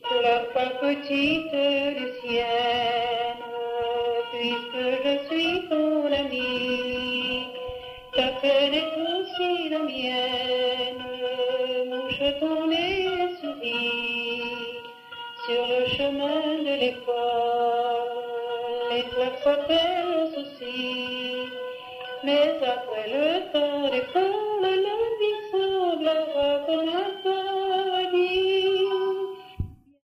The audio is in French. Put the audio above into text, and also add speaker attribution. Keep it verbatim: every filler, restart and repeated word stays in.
Speaker 1: la fois petite des siennes, puisque je suis ton ami, ta peine est aussi la mienne, mouche ton nez souris, sur le chemin de l'école, les fleurs s'appellent aussi, mais après le temps d'école, la vie